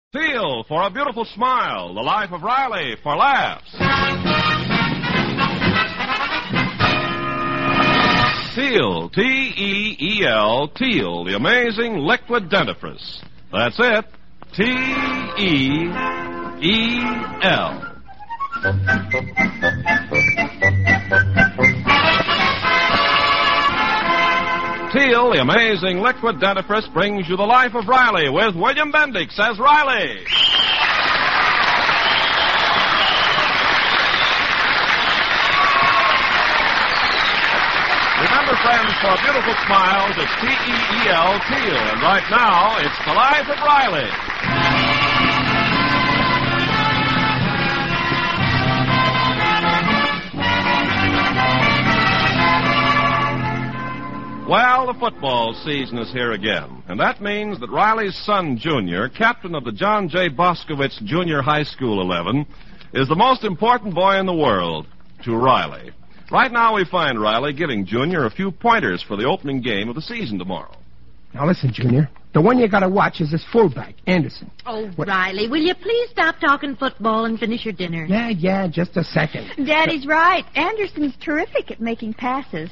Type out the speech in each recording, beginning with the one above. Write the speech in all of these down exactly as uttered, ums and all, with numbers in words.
Feel for a beautiful smile, the life of Riley for laughs. Teal, T E E L, Teal, the amazing liquid dentifrice. That's it, T E E L. Teal, the amazing liquid dentifrice, brings you the life of Riley with William Bendix as Riley. Remember, friends, for beautiful smiles, it's T E E L, Teal. And right now, it's the life of Riley. Well, the football season is here again, and that means that Riley's son, Junior, captain of the John J. Boskowitz Junior High School eleven, is the most important boy in the world to Riley. Right now we find Riley giving Junior a few pointers for the opening game of the season tomorrow. Now listen, Junior, the one you gotta watch is this fullback, Anderson. Oh, what? Riley, will you please stop talking football and finish your dinner? Yeah, yeah, just a second. Daddy's right. Anderson's terrific at making passes.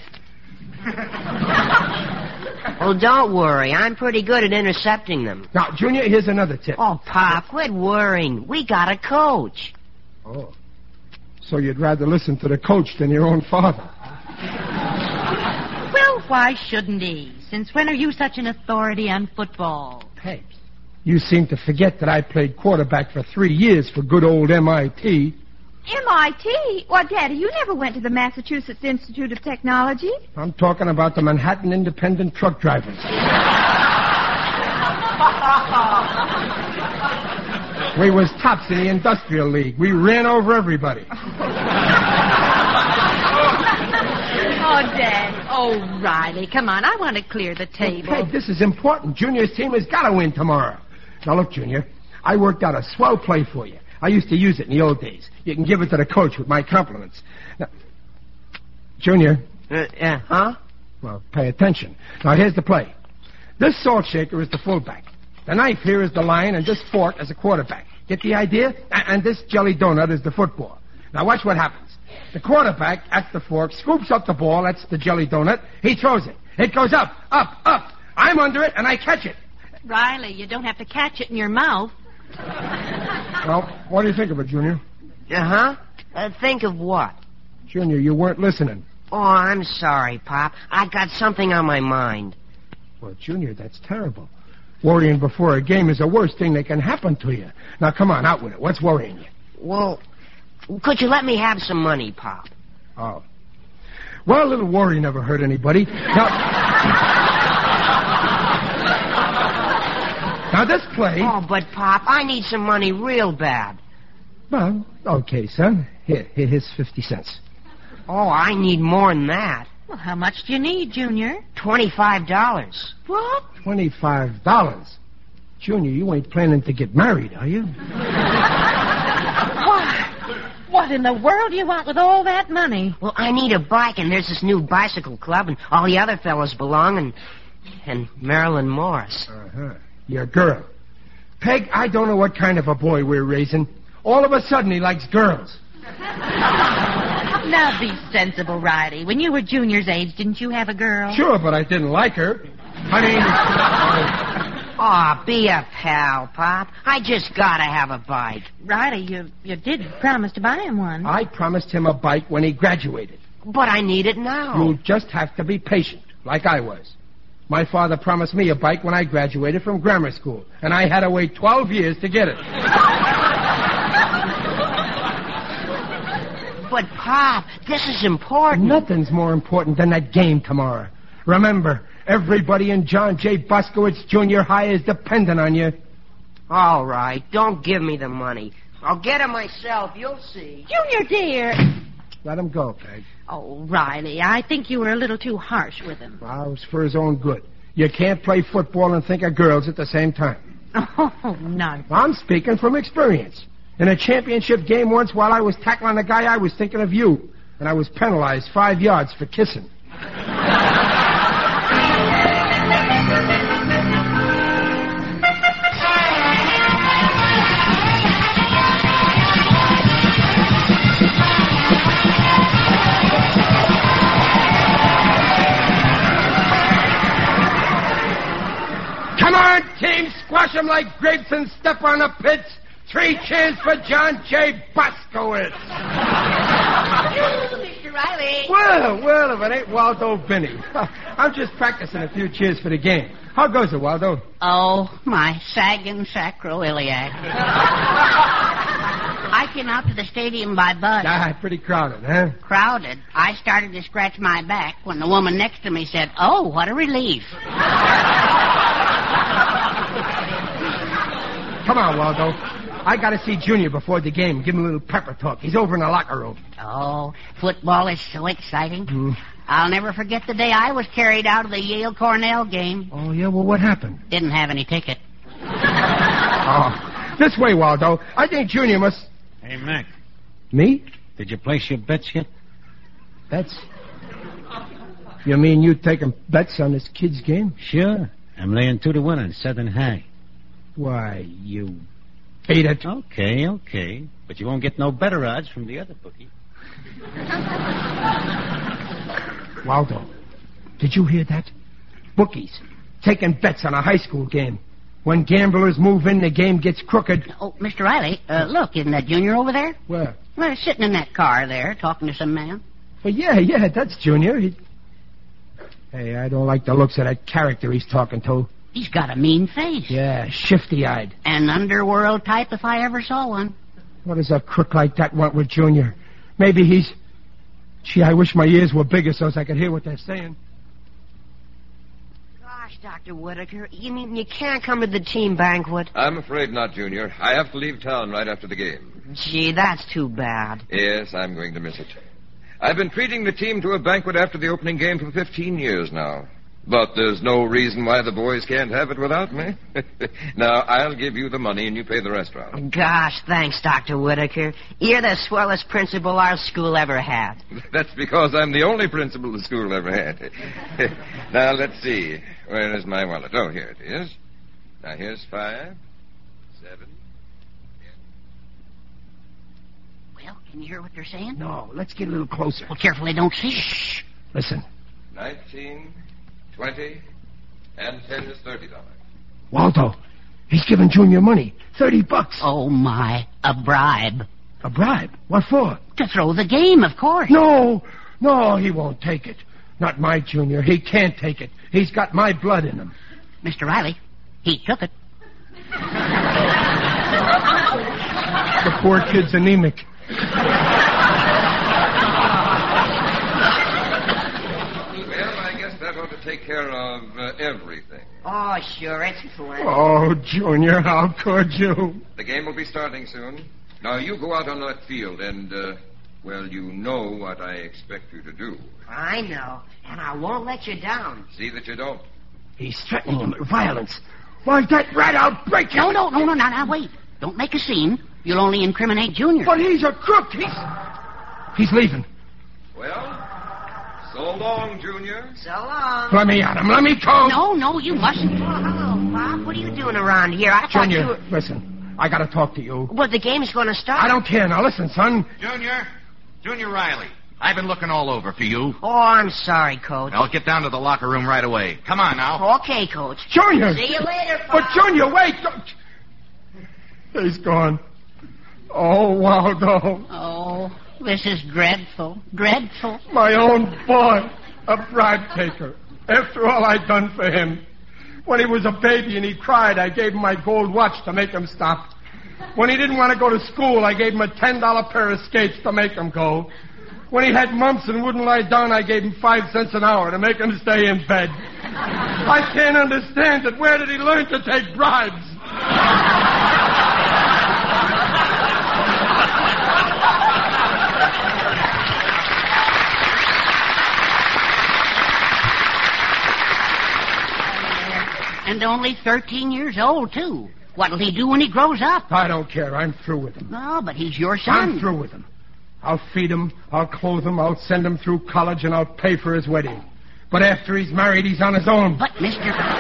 Oh, don't worry. I'm pretty good at intercepting them. Now, Junior, here's another tip. Oh, Pop, quit worrying. We got a coach. Oh. So you'd rather listen to the coach than your own father? Well, why shouldn't he? Since when are you such an authority on football? Hey, you seem to forget that I played quarterback for three years for good old M I T. M I T? Well, Daddy, you never went to the Massachusetts Institute of Technology. I'm talking about the Manhattan Independent Truck Drivers. We was tops in the Industrial League. We ran over everybody. Oh, Dad. Oh, Riley, come on. I want to clear the table. Hey, this is important. Junior's team has got to win tomorrow. Now, look, Junior, I worked out a swell play for you. I used to use it in the old days. You can give it to the coach with my compliments. Now, Junior. Uh, uh, huh? Well, pay attention. Now, here's the play. This salt shaker is the fullback. The knife here is the line, and this fork is a quarterback. Get the idea? And this jelly donut is the football. Now, watch what happens. The quarterback, at the fork, scoops up the ball. That's the jelly donut. He throws it. It goes up, up, up. I'm under it, and I catch it. Riley, you don't have to catch it in your mouth. Well, what do you think of it, Junior? Uh-huh. Uh, think of what? Junior, you weren't listening. Oh, I'm sorry, Pop. I got something on my mind. Well, Junior, that's terrible. Worrying before a game is the worst thing that can happen to you. Now, come on, out with it. What's worrying you? Well, could you let me have some money, Pop? Oh. Well, a little worry never hurt anybody. Now, now this play... Oh, but, Pop, I need some money real bad. Well, okay, son. Here, here here's fifty cents. Oh, I need more than that. Well, how much do you need, Junior? Twenty-five dollars. What? Twenty-five dollars? Junior, you ain't planning to get married, are you? What? What in the world do you want with all that money? Well, I need a bike, and there's this new bicycle club, and all the other fellows belong, and... and Marilyn Morris. Uh-huh. Your girl. Peg, I don't know what kind of a boy we're raising. All of a sudden, he likes girls. Now be sensible, Riley. When you were Junior's age, didn't you have a girl? Sure, but I didn't like her. I mean... Aw, oh, be a pal, Pop. I just gotta have a bike. Riley, you, you did promise to buy him one. I promised him a bike when he graduated. But I need it now. You'll just have to be patient, like I was. My father promised me a bike when I graduated from grammar school, and I had to wait twelve years to get it. But, Pop, this is important. Nothing's more important than that game tomorrow. Remember, everybody in John J. Boskowitz Junior High is dependent on you. All right, don't give me the money. I'll get it myself, you'll see. Junior, dear. Let him go, Peg. Oh, Riley, I think you were a little too harsh with him. Well, it was for his own good. You can't play football and think of girls at the same time. Oh, no. I'm speaking from experience. In a championship game once, while I was tackling a guy, I was thinking of you. And I was penalized five yards for kissing. squash 'em like grapes and step on the pits. Three cheers for John J. Boskowitz. Mister Riley. Well, well, if it ain't Waldo Binney. I'm just practicing a few cheers for the game. How goes it, Waldo? Oh, my sagging sacroiliac. I came out to the stadium by bus. Ah, pretty crowded, huh? Crowded. I started to scratch my back when the woman next to me said, "Oh, what a relief." Come on, Waldo. I gotta see Junior before the game. Give him a little pepper talk. He's over in the locker room. Oh, football is so exciting. Mm. I'll never forget the day I was carried out of the Yale-Cornell game. Oh, yeah? Well, what happened? Didn't have any ticket. Oh, this way, Waldo. I think Junior must... Hey, Mac, Me? did you place your bets yet? Bets? You mean you taking bets on this kid's game? Sure. I'm laying two to one on Southern High. Why, you beat it. Okay, okay. But you won't get no better odds from the other bookie. Waldo, did you hear that? Bookies taking bets on a high school game. When gamblers move in, the game gets crooked. Oh, Mister Riley, uh, look, isn't that Junior over there? Where? Well, he's sitting in that car there, talking to some man. Well, yeah, yeah, that's Junior. He... Hey, I don't like the looks of that character he's talking to. He's got a mean face. Yeah, shifty-eyed. An underworld type if I ever saw one. What does a crook like that want with Junior? Maybe he's... Gee, I wish my ears were bigger so as I could hear what they're saying. Gosh, Doctor Whitaker, you mean you can't come to the team banquet? I'm afraid not, Junior. I have to leave town right after the game. Gee, that's too bad. Yes, I'm going to miss it. I've been treating the team to a banquet after the opening game for fifteen years now. But there's no reason why the boys can't have it without me. Now, I'll give you the money and you pay the restaurant. Gosh, thanks, Doctor Whitaker. You're the swellest principal our school ever had. That's because I'm the only principal the school ever had. Now, let's see. Where is my wallet? Oh, here it is. Now, here's five, seven, ten. Well, can you hear what they're saying? No, let's get a little closer. Well, careful they don't see us. Shh. Listen. Nineteen, twenty, and ten is thirty dollars. Waldo, he's giving Junior money. Thirty bucks. Oh, my. A bribe. A bribe? What for? To throw the game, of course. No, no, he won't take it. Not my Junior. He can't take it. He's got my blood in him. Mister Riley, he took it. The poor kid's anemic. That ought to take care of uh, everything. Oh, sure, it's plenty. Oh, Junior, how could you? The game will be starting soon. Now, you go out on that field and, uh, well, you know what I expect you to do. I know, and I won't let you down. See that you don't. He's threatening him with violence. Why, that rat, I'll break him. No, no, no, no, no, now, wait. Don't make a scene. You'll only incriminate Junior. But he's a crook. He's... He's leaving. Well... So long, Junior. So long. Let me at him. Let me go. No, no, you mustn't. Oh, hello, Bob. What are you doing around here? I thought Junior, you were... listen. I got to talk to you. Well, the game's going to start. I don't care. Now, listen, son. Junior. Junior Riley. I've been looking all over for you. Oh, I'm sorry, Coach. I'll get down to the locker room right away. Come on now. Okay, Coach. Junior. See you later, Bob. But, Junior, wait. Don't... He's gone. Oh, Waldo. Oh, this is dreadful. Dreadful. My own boy. A bribe taker. After all I'd done for him. When he was a baby and he cried, I gave him my gold watch to make him stop. When he didn't want to go to school, I gave him a ten dollar pair of skates to make him go. When he had mumps and wouldn't lie down, I gave him five cents an hour to make him stay in bed. I can't understand it. Where did he learn to take bribes? And only thirteen years old, too. What'll he do when he grows up? I don't care. I'm through with him. No, but he's your son. I'm through with him. I'll feed him, I'll clothe him, I'll send him through college, and I'll pay for his wedding. But after he's married, he's on his own. But, Mister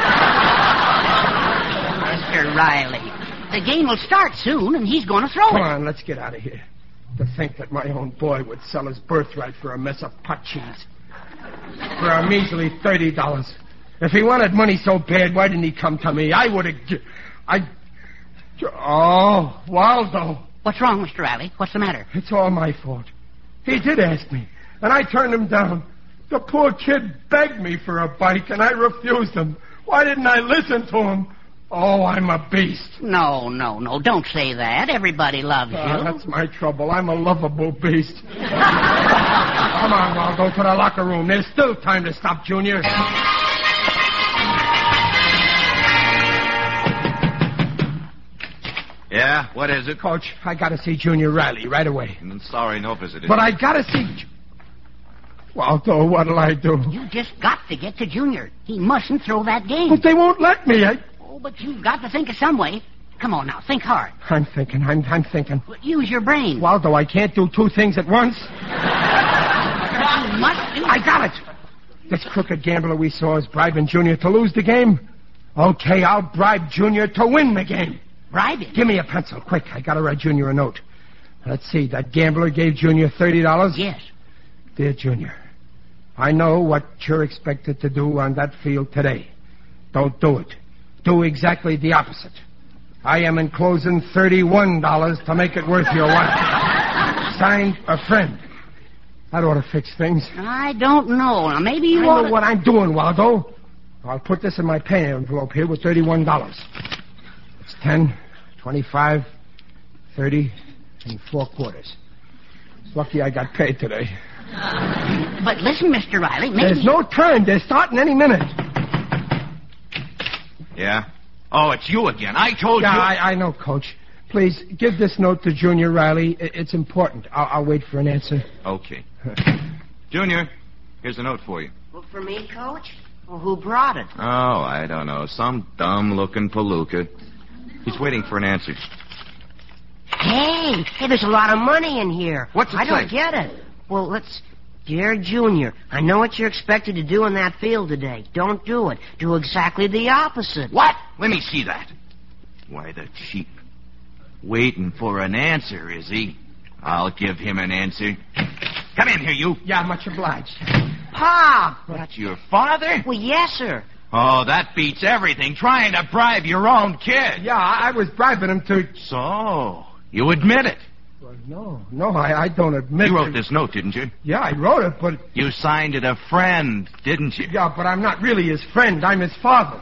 Mister Riley, the game will start soon, and he's going to throw Come it. on, let's get out of here. To think that my own boy would sell his birthright for a mess of pot cheese. For a measly thirty dollars. If he wanted money so bad, why didn't he come to me? I would have... Gi- I... Oh, Waldo. What's wrong, Mister Riley? What's the matter? It's all my fault. He did ask me, and I turned him down. The poor kid begged me for a bike, and I refused him. Why didn't I listen to him? Oh, I'm a beast. No, no, no. Don't say that. Everybody loves you. Uh, that's my trouble. I'm a lovable beast. Come on, Waldo, to the locker room. There's still time to stop Junior. Yeah, what is it? Coach, I gotta see Junior Riley right away. I'm sorry, no visitor. But I gotta see... Waldo, what'll I do? You just got to get to Junior. He mustn't throw that game. But they won't let me. I... Oh, but you've got to think of some way. Come on now, think hard. I'm thinking, I'm, I'm thinking. Well, use your brain. Waldo, I can't do two things at once. You must do... I got it. This crooked gambler we saw is bribing Junior to lose the game. Okay, I'll bribe Junior to win the game. Bribe him? Give me a pencil, quick. I gotta write Junior a note. Let's see, that gambler gave Junior thirty dollars? Yes. Dear Junior, I know what you're expected to do on that field today. Don't do it. Do exactly the opposite. I am enclosing thirty-one dollars to make it worth your while. Signed, a friend. That ought to fix things. I don't know. Now, maybe you I ought know what I'm doing, Waldo. I'll put this in my pay envelope here with thirty-one dollars. It's ten, twenty-five, thirty, and four quarters. It's lucky I got paid today. But listen, Mister Riley, maybe... There's no time. They're starting any minute. Yeah? Oh, it's you again. I told yeah, you... Yeah, I, I know, Coach. Please, give this note to Junior Riley. It's important. I'll, I'll wait for an answer. Okay. Junior, here's a note for you. Well, for me, Coach? Well, who brought it? Oh, I don't know. Some dumb-looking palooka. He's waiting for an answer. Hey, hey, there's a lot of money in here. What's it I don't say? get it. Well, let's... Dear Junior, I know what you're expected to do in that field today. Don't do it. Do exactly the opposite. What? Let me see that. Why, the cheap. Waiting for an answer, is he? I'll give him an answer. Come in here, you. Yeah, much obliged. Pop! That's your father? Well, yes, sir. Oh, that beats everything. Trying to bribe your own kid. Yeah, I, I was bribing him to... So, you admit it? Well, no, no, I, I don't admit... You wrote to... this note, didn't you? Yeah, I wrote it, but... You signed it a friend, didn't you? Yeah, but I'm not really his friend. I'm his father.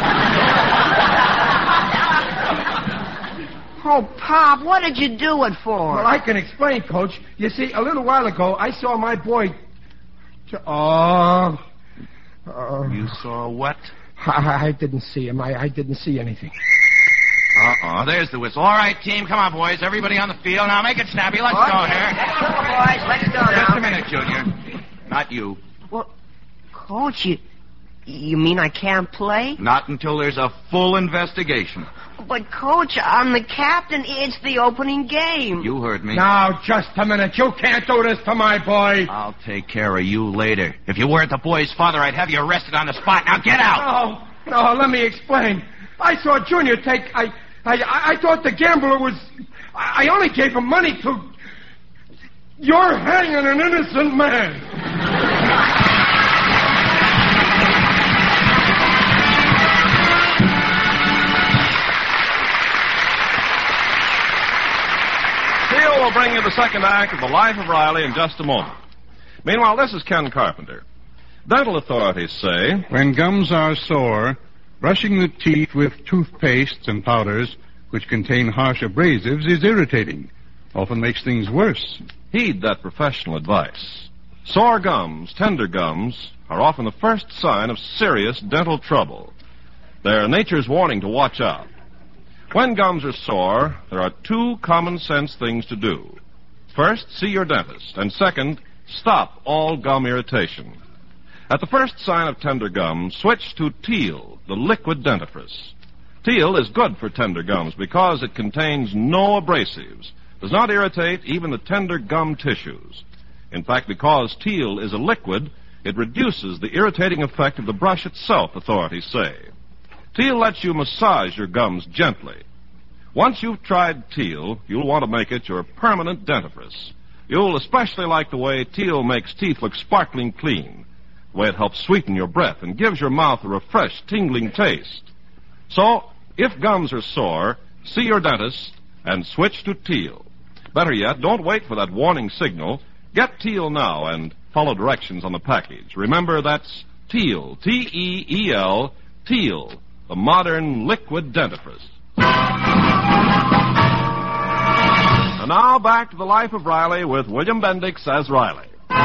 Oh, Pop, what did you do it for? Well, I can explain, Coach. You see, a little while ago, I saw my boy... Oh... Uh, you saw what? I, I didn't see him. I, I didn't see anything. Uh-oh, there's the whistle. All right, team, come on, boys. Everybody on the field. Now, make it snappy. Let's okay. go here. Let's go, boys. Let's go now. Just a minute, Junior. Not you. Well, Coach, you... You mean I can't play? Not until there's a full investigation. But, Coach, I'm the captain. It's the opening game. You heard me. Now, just a minute. You can't do this to my boy. I'll take care of you later. If you weren't the boy's father, I'd have you arrested on the spot. Now, get out. No, no, let me explain. I saw Junior take... I, I, I thought the gambler was... I, I only gave him money to... You're hanging an innocent man. Steele will bring you the second act of The Life of Riley in just a moment. Meanwhile, this is Ken Carpenter. Dental authorities say... When gums are sore, brushing the teeth with toothpastes and powders which contain harsh abrasives is irritating. Often makes things worse. Heed that professional advice. Sore gums, tender gums, are often the first sign of serious dental trouble. They're nature's warning to watch out. When gums are sore, there are two common sense things to do. First, see your dentist, and second, stop all gum irritation. At the first sign of tender gums, switch to Teal, the liquid dentifrice. Teal is good for tender gums because it contains no abrasives, does not irritate even the tender gum tissues. In fact, because Teal is a liquid, it reduces the irritating effect of the brush itself, authorities say. Teal lets you massage your gums gently. Once you've tried Teal, you'll want to make it your permanent dentifrice. You'll especially like the way Teal makes teeth look sparkling clean, the way it helps sweeten your breath and gives your mouth a refreshed, tingling taste. So, If gums are sore, see your dentist and switch to Teal. Better yet, don't wait for that warning signal. Get Teal now and follow directions on the package. Remember, that's Teal, T E E L, Teal, the modern liquid dentifrice. And now back to the life of Riley with William Bendix as Riley.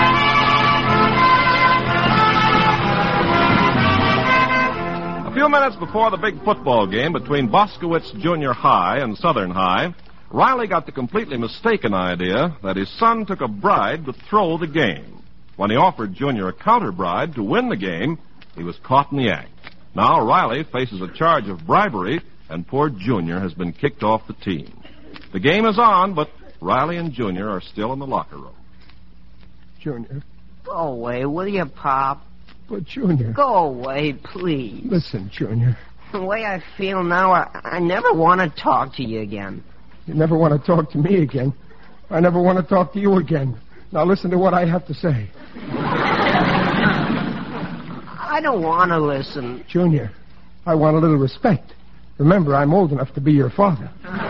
A few minutes before the big football game between Boskowitz Junior High and Southern High, Riley got the completely mistaken idea that his son took a bribe to throw the game. When he offered Junior a counter bribe to win the game, he was caught in the act. Now Riley faces a charge of bribery, and poor Junior has been kicked off the team. The game is on, but Riley and Junior are still in the locker room. Junior. Go away, will you, Pop? But, Junior. Go away, please. Listen, Junior. The way I feel now, I, I never want to talk to you again. You never want to talk to me again. I never want to talk to you again. Now listen to what I have to say. I don't want to listen. Junior, I want a little respect. Remember, I'm old enough to be your father.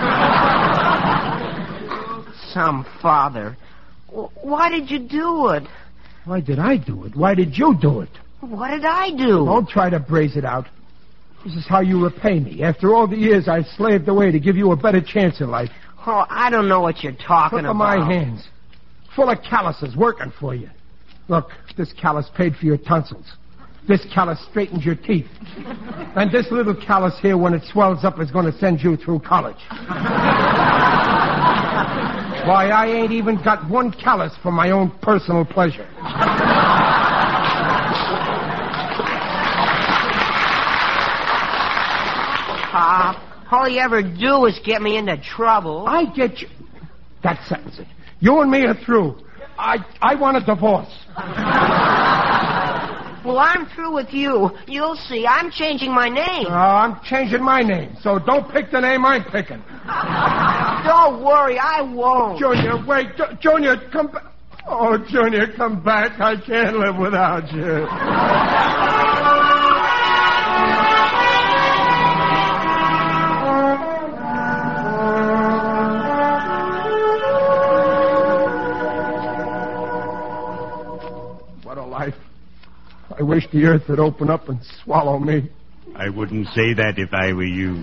Some father. Why did you do it? Why did I do it? Why did you do it? What did I do? Don't try to braze it out. This is how you repay me. After all the years I slaved away to give you a better chance in life. Oh, I don't know what you're talking Look at about. my hands. Full of calluses working for you. Look, this callus paid for your tonsils. This callus straightens your teeth. And this little callus here, when it swells up, is going to send you through college. Why, I ain't even got one callus for my own personal pleasure. Pop, all you ever do is get me into trouble. I get you. That settles it. You and me are through. I I want a divorce. Well, I'm through with you. You'll see. I'm changing my name. Uh, I'm changing my name, so don't pick the name I'm picking. Don't worry, I won't. Junior, wait. J- Junior, come back. Oh, Junior, come back. I can't live without you. What a life. I wish the earth would open up and swallow me. I wouldn't say that if I were you.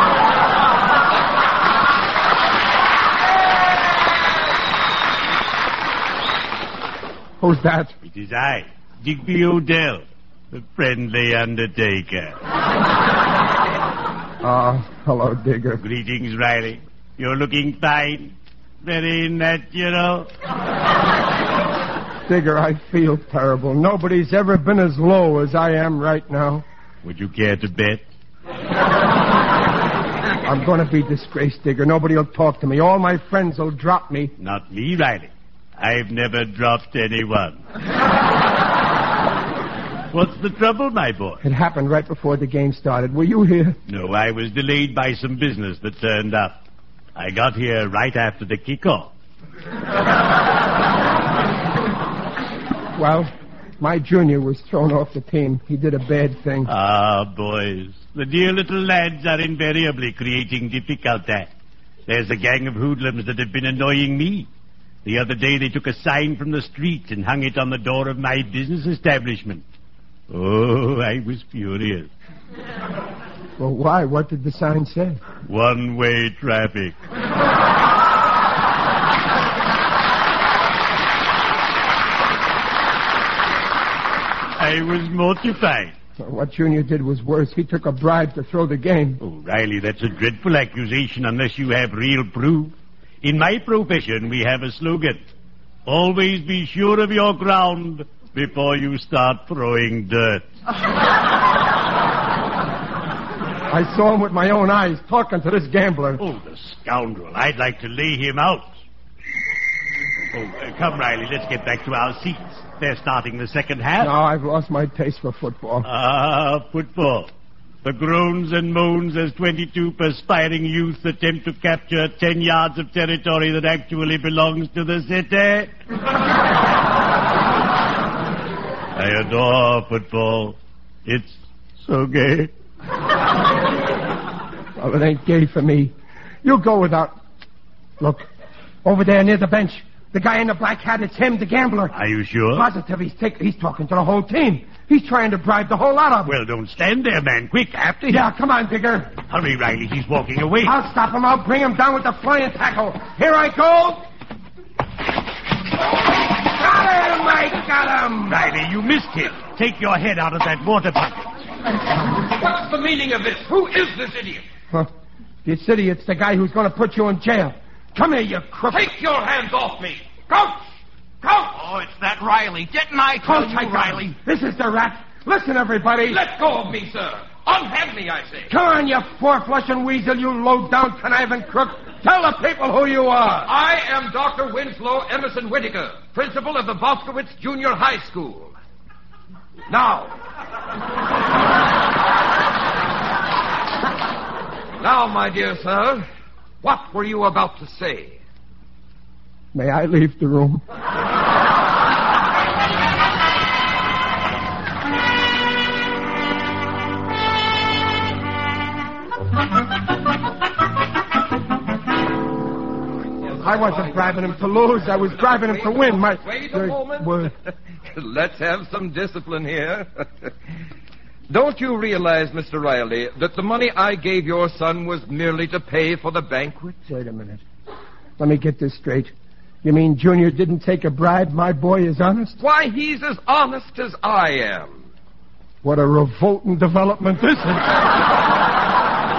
Who's that? It is I, Digby Odell, the friendly undertaker. Ah, uh, hello, Digger. Greetings, Riley. You're looking fine. Very natural. Digger, I feel terrible. Nobody's ever been as low as I am right now. Would you care to bet? I'm going to be disgraced, Digger. Nobody will talk to me. All my friends will drop me. Not me, Riley. I've never dropped anyone. What's the trouble, my boy? It happened right before the game started. Were you here? No, I was delayed by some business that turned up. I got here right after the kickoff. Well, my junior was thrown off the team. He did a bad thing. Ah, boys. The dear little lads are invariably creating difficulty. There's a gang of hoodlums that have been annoying me. The other day they took a sign from the street and hung it on the door of my business establishment. Oh, I was furious. Well, why? What did the sign say? One-way traffic. I was mortified. Well, what Junior did was worse. He took a bribe to throw the game. Oh, Riley, that's a dreadful accusation unless you have real proof. In my profession, we have a slogan. Always be sure of your ground before you start throwing dirt. I saw him with my own eyes talking to this gambler. Oh, the scoundrel. I'd like to lay him out. Oh, uh, come, Riley, let's get back to our seats. They're starting the second half. No, I've lost my taste for football. Ah, football. The groans and moans as twenty-two perspiring youths attempt to capture ten yards of territory that actually belongs to the city. I adore football. It's so gay. Well, it ain't gay for me. You go without... Look, over there near the bench. The guy in the black hat, it's him, the gambler. Are you sure? Positive, he's, take, he's talking to the whole team. He's trying to bribe the whole lot of them. Well, don't stand there, man. Quick, after him. Yeah, come on, Digger. Hurry, Riley. He's walking away. I'll stop him. I'll bring him down with the flying tackle. Here I go. Got him! I got him! Riley, you missed him. Take your head out of that water bucket. What's the meaning of this? Who is this idiot? Huh? This idiot's the guy who's going to put you in jail. Come here, you crook. Take your hands off me. Coach! Coach! Oh, it's that Riley. Didn't I tell Coach, you, I got Riley? him. This is the rat. Listen, everybody. Let go of me, sir. Unhand me, I say. Come on, you four-flushing weasel, you low-down conniving crook. Tell the people who you are. I am Doctor Winslow Emerson Whittaker, principal of the Boskowitz Junior High School. Now. Now, my dear sir, what were you about to say? May I leave the room? I wasn't bribing him to lose. I was bribing him to win. My, Wait a uh, moment. well, Let's have some discipline here. Don't you realize, Mister Riley, that the money I gave your son was merely to pay for the banquet? wait a minute. Let me get this straight. You mean Junior didn't take a bribe? My boy is honest? Why, he's as honest as I am. What a revolting development this is.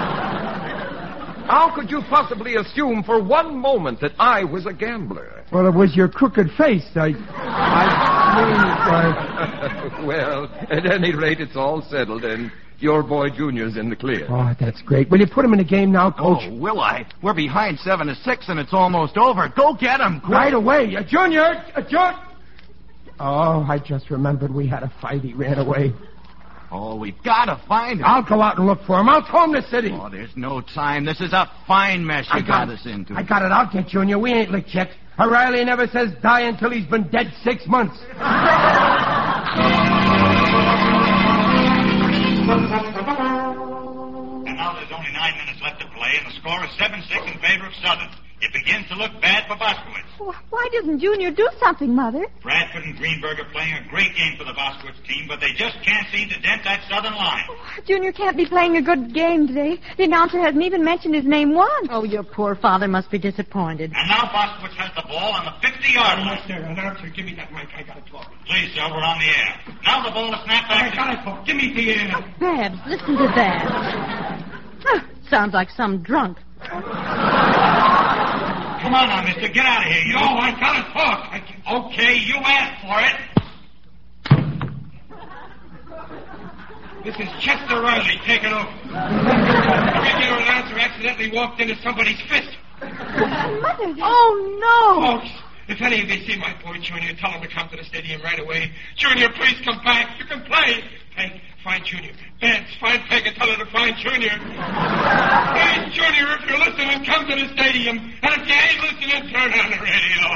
How could you possibly assume for one moment that I was a gambler? Well, it was your crooked face. I... I mean, uh... Well, at any rate, it's all settled, and your boy Junior's in the clear. Oh, that's great. Will you put him in the game now, Coach? Oh, will I? We're behind seven to six, and it's almost over. Go get him, quick. Right away. Uh, Junior! Uh, Junior! Oh, I just remembered we had a fight. He ran away. Oh, we've got to find him. I'll go out and look for him. I'll comb the city. Oh, there's no time. This is a fine mess you I got, got us into. I got it. I'll get Junior. We ain't licked yet. O'Reilly never says die until he's been dead six months. And now there's only nine minutes left to play, and the score is seven six in favor of Southern. It begins to look bad for Boskowitz. Why doesn't Junior do something, Mother? Bradford and Greenberg are playing a great game for the Boskowitz team, but they just can't seem to dent that Southern line. Junior can't be playing a good game today. The announcer hasn't even mentioned his name once. Oh, your poor father must be disappointed. And now Boskowitz has the ball on the fifty-yard line. Yes, sir. Announcer, give me that mic. I got to talk. Please, sir, we're on the air. Now the ball is snapped back. I got to talk. Give me the air. Oh, Babs, listen to that. Huh, sounds like some drunk. Come on now, mister. Get out of here, you. No, I got to talk. I can... Okay, you asked for it. This is Chester Riley taking over. The regular announcer accidentally walked into somebody's fist. Mother. Oh, no. Folks, if any of you see my boy Junior, tell him to come to the stadium right away. Junior, please come back. You can play. Peg, find Junior. Vance, find Peg and tell her to find Junior. Hey, Junior, if you're listening, come to the stadium. And if you ain't listening, turn on the radio.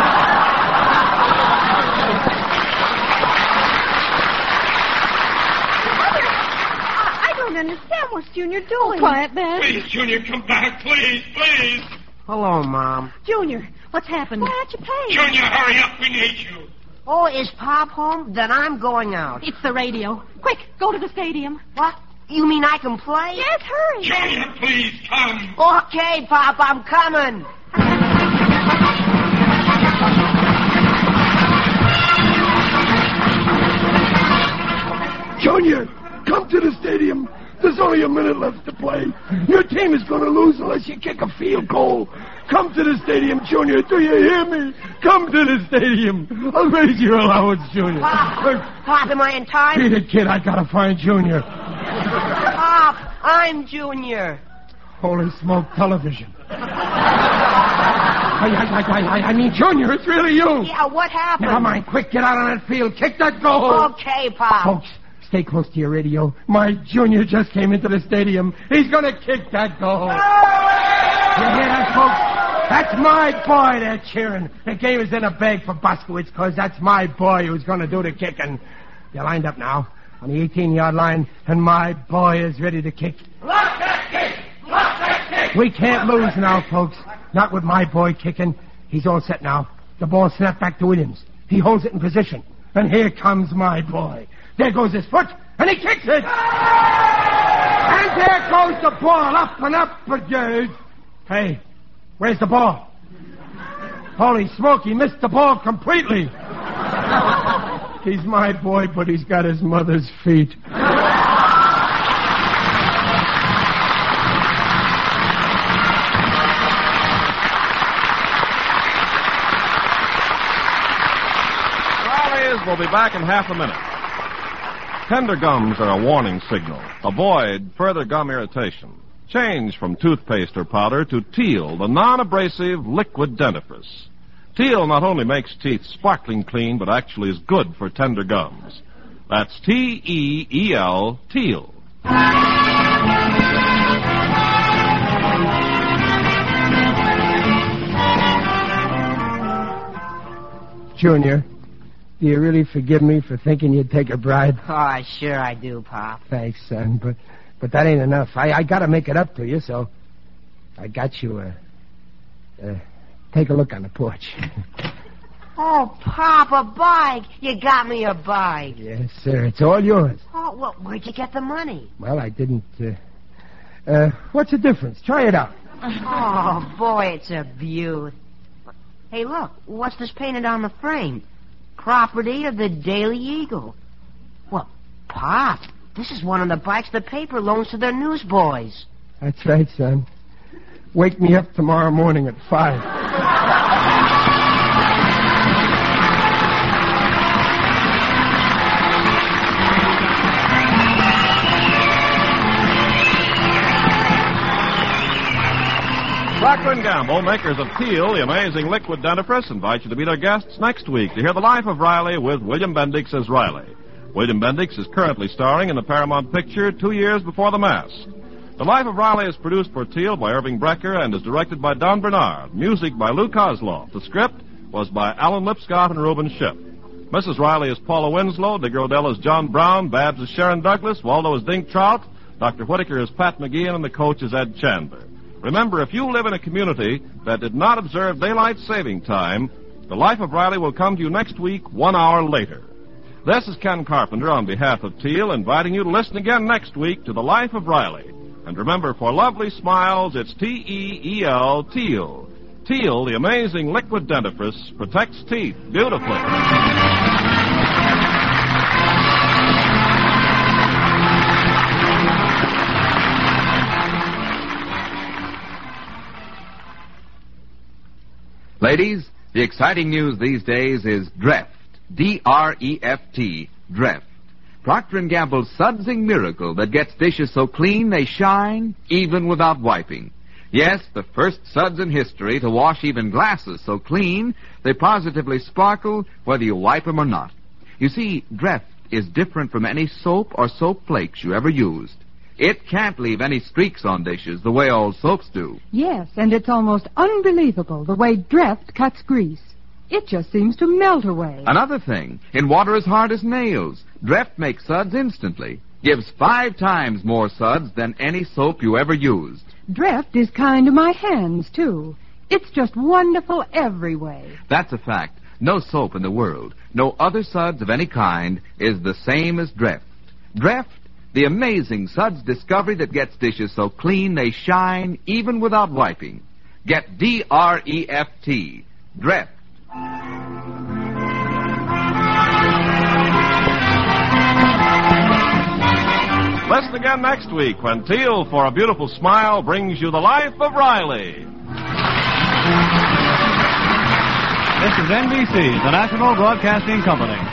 Mother, I, I don't understand what's Junior doing. Oh, quiet, Babs. Please, Junior, come back. Please, please. Hello, Mom. Junior, what's happened? Why aren't you playing? Junior, hurry up. We need you. Oh, is Pop home? Then I'm going out. It's the radio. Quick, go to the stadium. What? You mean I can play? Yes, hurry. Junior, please, come. Okay, Pop, I'm coming. Junior, come to the stadium. There's only a minute left to play. Your team is going to lose unless you kick a field goal. Come to the stadium, Junior. Do you hear me? Come to the stadium. I'll raise your allowance, Junior. Pop, Pop, am I in time? Beat it, kid. I got to find Junior. Pop, I'm Junior. Holy smoke, television. I, I, I, I, I mean, Junior, it's really you. Yeah, what happened? Never mind. Quick, get out on that field. Kick that goal. Okay, Pop. Folks, stay close to your radio. My Junior just came into the stadium. He's going to kick that goal. You hear that, folks? That's my boy they're cheering. The game is in a bag for Boskowitz because that's my boy who's going to do the kicking. They're lined up now on the eighteen-yard line, and my boy is ready to kick. Lock that gate! Lock We can't lose now, folks. Not with my boy kicking. He's all set now. The ball snapped back to Williams. He holds it in position. And here comes my boy. There goes his foot, and he kicks it. And there goes the ball, up and up it goes. Hey, where's the ball? Holy smoke, he missed the ball completely. He's my boy, but he's got his mother's feet. We'll be back in half a minute. Tender gums are a warning signal. Avoid further gum irritation. Change from toothpaste or powder to Teal, the non-abrasive liquid dentifrice. Teal not only makes teeth sparkling clean, but actually is good for tender gums. That's T E E L, Teal. Junior, do you really forgive me for thinking you'd take a bribe? Oh, sure I do, Pop. Thanks, son, but but that ain't enough. I, I gotta make it up to you, so I got you, uh, uh, take a look on the porch. Oh, Pop, a bike. You got me a bike. Yes, sir, it's all yours. Oh, well, where'd you get the money? Well, I didn't, uh, uh, what's the difference? Try it out. Oh, boy, it's a beaut. Hey, look, what's this painted on the frame? Property of the Daily Eagle. Well, Pop, this is one of the bikes the paper loans to their newsboys. That's right, son. Wake me up tomorrow morning at five. Procter and Gamble, makers of Teal, the amazing liquid dentifrice, invite you to be their guests next week to hear the life of Riley with William Bendix as Riley. William Bendix is currently starring in the Paramount picture Two Years Before the Mask. The Life of Riley is produced for Teal by Irving Brecker and is directed by Don Bernard. Music by Lou Kozloff. The script was by Alan Lipscott and Reuben Ship. Missus Riley is Paula Winslow, Digger Odell is John Brown, Babs is Sharon Douglas, Waldo is Dink Trout, Doctor Whitaker is Pat McGeehan, and the coach is Ed Chandler. Remember, if you live in a community that did not observe daylight saving time, The Life of Riley will come to you next week, one hour later. This is Ken Carpenter on behalf of Teal, inviting you to listen again next week to The Life of Riley. And remember, for lovely smiles, it's T E E L, Teal. Teal, the amazing liquid dentifrice, protects teeth beautifully. Ladies, the exciting news these days is Dreft. D R E F T, Dreft. Procter and Gamble's sudsing miracle that gets dishes so clean they shine, even without wiping. Yes, the first suds in history to wash even glasses so clean they positively sparkle whether you wipe them or not. You see, Dreft is different from any soap or soap flakes you ever used. It can't leave any streaks on dishes the way all soaps do. Yes, and it's almost unbelievable the way Dreft cuts grease. It just seems to melt away. Another thing, in water as hard as nails, Dreft makes suds instantly. Gives five times more suds than any soap you ever used. Dreft is kind to my hands, too. It's just wonderful every way. That's a fact. No soap in the world, no other suds of any kind, is the same as Dreft. Dreft, the amazing suds discovery that gets dishes so clean they shine even without wiping. Get D R E F T, Dreft. Listen again next week when Teal, for a Beautiful Smile, brings you The Life of Riley. This is N B C, the National Broadcasting Company.